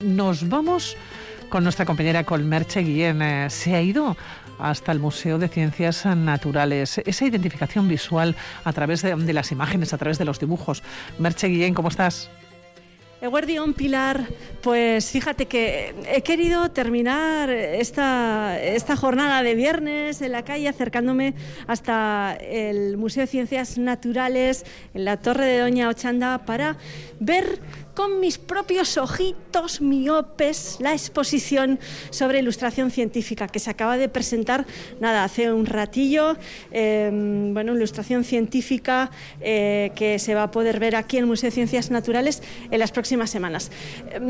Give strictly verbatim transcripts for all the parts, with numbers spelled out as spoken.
Nos vamos con nuestra compañera, con Merche Guillén. Eh, se ha ido hasta el Museo de Ciencias Naturales. Esa identificación visual a través de, de las imágenes, a través de los dibujos. Merche Guillén, ¿cómo estás? Eguerdión, Pilar, pues fíjate que he querido terminar esta, esta jornada de viernes en la calle acercándome hasta el Museo de Ciencias Naturales en la Torre de Doña Ochanda para ver con mis propios ojitos miopes la exposición sobre ilustración científica que se acaba de presentar, nada, hace un ratillo. Eh, bueno, ilustración científica eh, que se va a poder ver aquí en el Museo de Ciencias Naturales en las próximas semanas. Eh,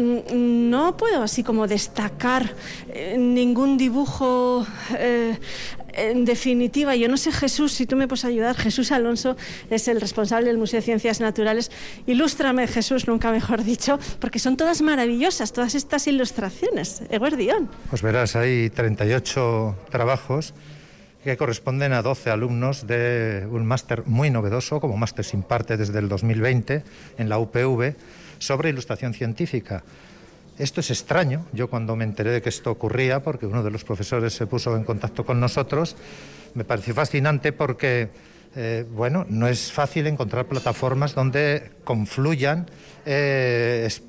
no puedo así como destacar eh, ningún dibujo. Eh, En definitiva, yo no sé, Jesús, si tú me puedes ayudar. Jesús Alonso es el responsable del Museo de Ciencias Naturales. Ilústrame, Jesús, nunca mejor dicho, porque son todas maravillosas, todas estas ilustraciones. Eguerdión. Pues verás, hay treinta y ocho trabajos que corresponden a doce alumnos de un máster muy novedoso, como máster se imparte desde el dos mil veinte en la U P V, sobre ilustración científica. Esto es extraño. Yo cuando me enteré de que esto ocurría, porque uno de los profesores se puso en contacto con nosotros, me pareció fascinante porque, eh, bueno, no es fácil encontrar plataformas donde confluyan eh, es,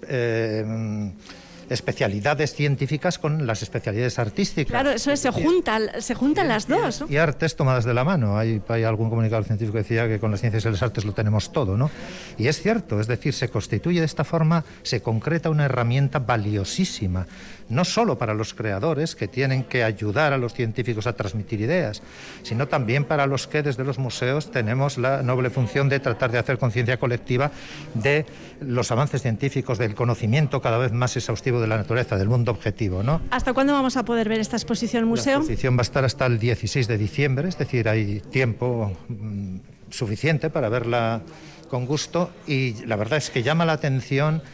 eh, especialidades científicas con las especialidades artísticas. Claro, eso es, se juntan, se juntan las dos, ¿no? Y artes tomadas de la mano. Hay, hay algún comunicador científico que decía que con las ciencias y las artes lo tenemos todo, ¿no? Y es cierto, es decir, se constituye de esta forma, se concreta una herramienta valiosísima, no solo para los creadores que tienen que ayudar a los científicos a transmitir ideas, sino también para los que desde los museos tenemos la noble función de tratar de hacer conciencia colectiva de los avances científicos, del conocimiento cada vez más exhaustivo de la naturaleza, del mundo objetivo, ¿no? ¿Hasta cuándo vamos a poder ver esta exposición en el museo? La exposición va a estar hasta el dieciséis de diciembre, es decir, hay tiempo mmm, suficiente para verla con gusto, y la verdad es que llama la atención,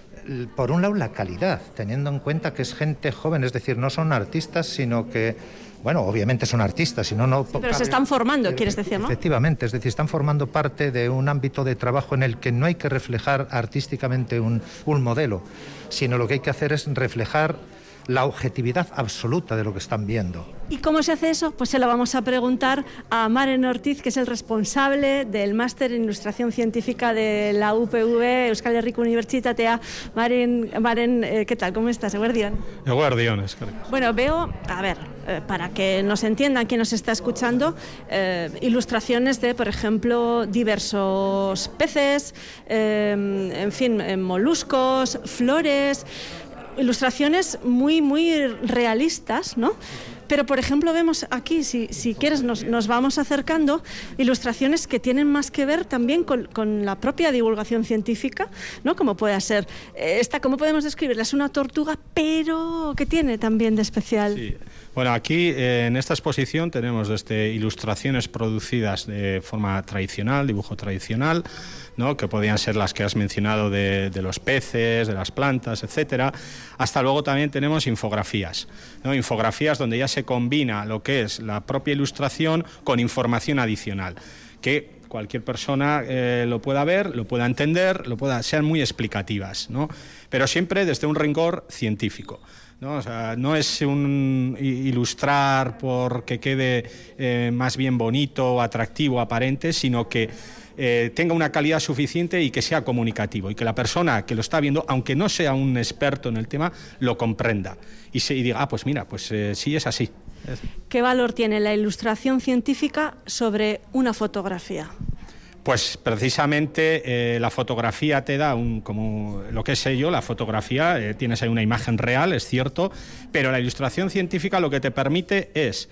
por un lado, la calidad, teniendo en cuenta que es gente joven, es decir, no son artistas, sino que, bueno, obviamente son artistas, si no, no... Sí, pero se están formando, quieres decir, ¿no? Efectivamente, es decir, están formando parte de un ámbito de trabajo en el que no hay que reflejar artísticamente un, un modelo, sino lo que hay que hacer es reflejar la objetividad absoluta de lo que están viendo. ¿Y cómo se hace eso? Pues se lo vamos a preguntar a Maren Ortiz, que es el responsable del máster en Ilustración Científica de la U P V, Euskal Herriko Unibertsitatea. Maren, Maren eh, ¿qué tal? ¿Cómo estás? Eguerdión. Eguerdión, es que... Bueno, veo, a ver, eh, para que nos entiendan quien nos está escuchando, eh, ilustraciones de, por ejemplo, diversos peces, eh, en fin, eh, moluscos, flores... Ilustraciones muy, muy realistas, ¿no? Pero, por ejemplo, vemos aquí, si, si quieres, nos, nos vamos acercando, ilustraciones que tienen más que ver también con, con la propia divulgación científica, ¿no? Como puede ser esta, ¿cómo podemos describirla? Es una tortuga, pero ¿qué tiene también de especial? Sí. Bueno, aquí eh, en esta exposición tenemos desde ilustraciones producidas de forma tradicional, dibujo tradicional, ¿no? Que podían ser las que has mencionado de, de los peces, de las plantas, etcétera, hasta luego también tenemos infografías, ¿no? Infografías donde ya se combina lo que es la propia ilustración con información adicional, que cualquier persona eh, lo pueda ver, lo pueda entender, lo pueda, sean muy explicativas, ¿no? Pero siempre desde un rigor científico, ¿no? O sea, no es un ilustrar porque quede eh, más bien bonito, atractivo, aparente, sino que eh, tenga una calidad suficiente y que sea comunicativo, y que la persona que lo está viendo, aunque no sea un experto en el tema, lo comprenda y, se, y diga, ah, pues mira, pues eh, sí es así. ¿Qué valor tiene la ilustración científica sobre una fotografía? Pues precisamente eh, la fotografía te da un, como lo que es ello, la fotografía, eh, tienes ahí una imagen real, es cierto, pero la ilustración científica lo que te permite es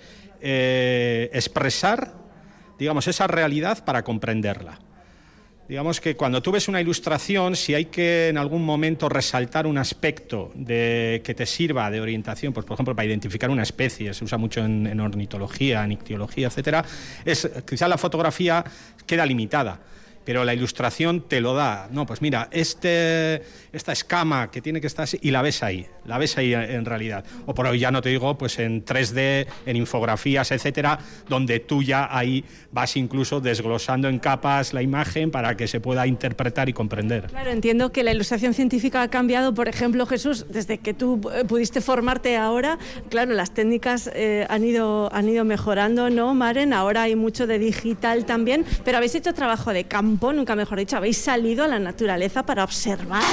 eh, expresar, digamos, esa realidad para comprenderla. Digamos que cuando tú ves una ilustración, si hay que en algún momento resaltar un aspecto de, que te sirva de orientación, pues por ejemplo para identificar una especie, se usa mucho en, en ornitología, en ictiología, etcétera, es quizá la fotografía queda limitada. pero la ilustración te lo da. No, pues mira, este, esta escama que tiene que estar así, y la ves ahí, la ves ahí en realidad. O por hoy ya no te digo, pues en tres D, en infografías, etcétera, donde tú ya ahí vas incluso desglosando en capas la imagen para que se pueda interpretar y comprender. Claro, entiendo que la ilustración científica ha cambiado, por ejemplo, Jesús, desde que tú pudiste formarte ahora, claro, las técnicas eh, han ido, han ido mejorando, ¿no, Maren? Ahora hay mucho de digital también, pero habéis hecho trabajo de campo. Nunca mejor dicho, habéis salido a la naturaleza para observar.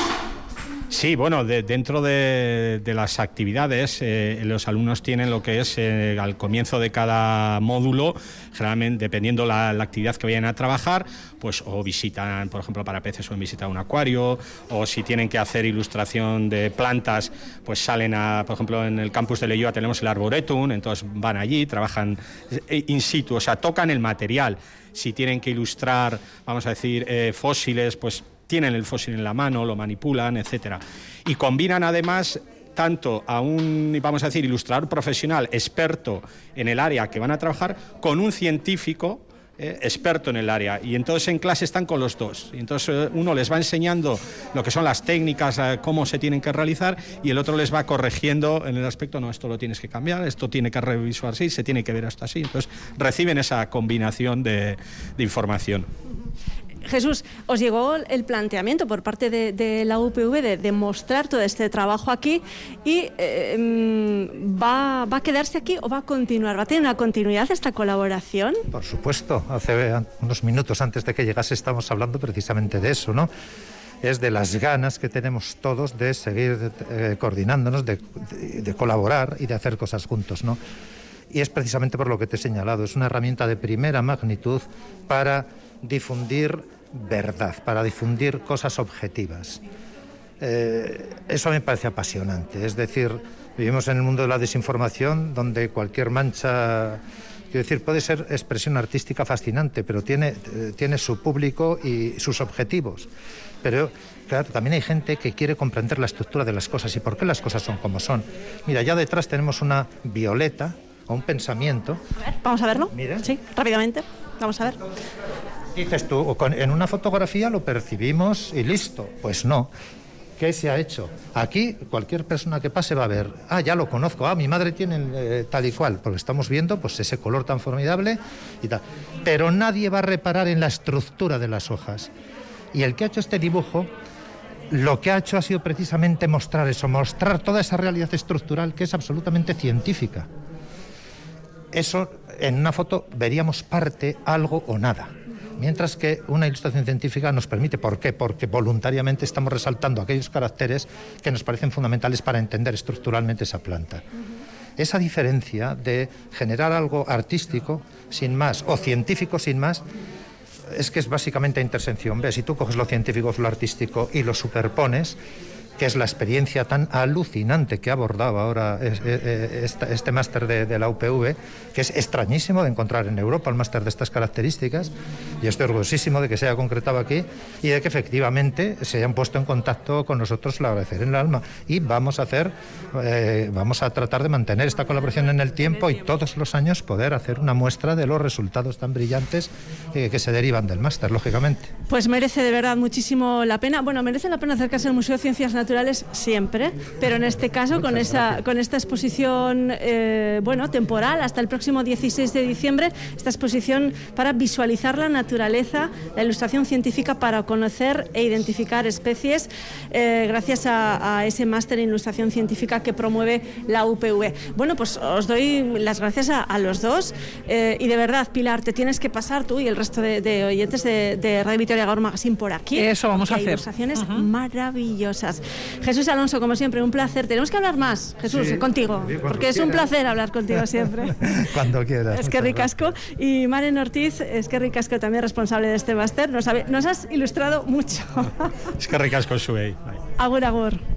Sí, bueno, de, dentro de, de las actividades, eh, los alumnos tienen lo que es eh, al comienzo de cada módulo, generalmente dependiendo la, la actividad que vayan a trabajar, pues o visitan, por ejemplo, para peces o visitan un acuario, o si tienen que hacer ilustración de plantas, pues salen a, por ejemplo, en el campus de Leioa tenemos el Arboretum, entonces van allí, trabajan in situ, o sea, tocan el material. Si tienen que ilustrar, vamos a decir, eh, fósiles, pues tienen el fósil en la mano, lo manipulan, etcétera. Y combinan además tanto a un, vamos a decir, ilustrador profesional experto en el área que van a trabajar con un científico eh, experto en el área. Y entonces en clase están con los dos. Y entonces eh, uno les va enseñando lo que son las técnicas, eh, cómo se tienen que realizar, y el otro les va corrigiendo en el aspecto, no, esto lo tienes que cambiar, esto tiene que revisar así, se tiene que ver hasta así. Entonces reciben esa combinación de, de información. Jesús, os llegó el planteamiento por parte de, de la U P V de, de mostrar todo este trabajo aquí y eh, ¿va, ¿va a quedarse aquí o va a continuar? ¿Va a tener una continuidad esta colaboración? Por supuesto, hace unos minutos antes de que llegase estábamos hablando precisamente de eso, ¿no? Es de las ganas que tenemos todos de seguir eh, coordinándonos, de, de, de colaborar y de hacer cosas juntos, ¿no? Y es precisamente por lo que te he señalado, es una herramienta de primera magnitud para difundir verdad, para difundir cosas objetivas. Eh, eso me parece apasionante, es decir, vivimos en el mundo de la desinformación donde cualquier mancha, quiero decir, puede ser expresión artística fascinante, pero tiene, eh, tiene su público y sus objetivos. Pero claro, también hay gente que quiere comprender la estructura de las cosas y por qué las cosas son como son. Mira, ya detrás tenemos una violeta o un pensamiento. A ver, vamos a verlo. Mira. Sí, rápidamente. Vamos a ver. Dices tú, en una fotografía lo percibimos y listo. Pues no. ¿Qué se ha hecho? Aquí cualquier persona que pase va a ver, ah, ya lo conozco, ah, mi madre tiene eh, tal y cual, porque estamos viendo pues ese color tan formidable y tal. Pero nadie va a reparar en la estructura de las hojas. Y el que ha hecho este dibujo, lo que ha hecho ha sido precisamente mostrar eso, mostrar toda esa realidad estructural que es absolutamente científica. Eso en una foto veríamos parte, algo o nada. Mientras que una ilustración científica nos permite, ¿por qué? Porque voluntariamente estamos resaltando aquellos caracteres que nos parecen fundamentales para entender estructuralmente esa planta. Uh-huh. Esa diferencia de generar algo artístico sin más o científico sin más es que es básicamente intersección. ¿Ves? Si tú coges lo científico, lo artístico y lo superpones, que es la experiencia tan alucinante que ha abordado ahora este, este máster de, de la U P V, que es extrañísimo de encontrar en Europa, el máster de estas características, y estoy orgullosísimo de que se haya concretado aquí y de que efectivamente se hayan puesto en contacto con nosotros, lo agradecer en el alma, y vamos a hacer, eh, vamos a tratar de mantener esta colaboración en el tiempo y todos los años poder hacer una muestra de los resultados tan brillantes eh, que se derivan del máster, lógicamente. Pues merece de verdad muchísimo la pena, bueno, merece la pena acercarse al Museo de Ciencias Naturales siempre, pero en este caso con esa, con esta exposición eh, bueno, temporal hasta el próximo dieciséis de diciembre, esta exposición para visualizar la naturaleza, la ilustración científica para conocer e identificar especies, eh, gracias a, a ese máster en ilustración científica que promueve la U P V. Bueno, pues os doy las gracias a, a los dos eh, y de verdad, Pilar, te tienes que pasar tú y el resto de, de oyentes de, de Radio Vitoria Gaur Magazine por aquí. Eso vamos a hay hacer. Ilustraciones uh-huh. maravillosas. Jesús Alonso, como siempre, un placer. Tenemos que hablar más, Jesús, sí, contigo, sí, porque es un placer hablar contigo siempre. Cuando quieras. Es que ricasco. Y Maren Ortiz, es que ricasco, también responsable de este máster. Nos, nos has ilustrado mucho. Es que ricasco, sube. Agur, agur.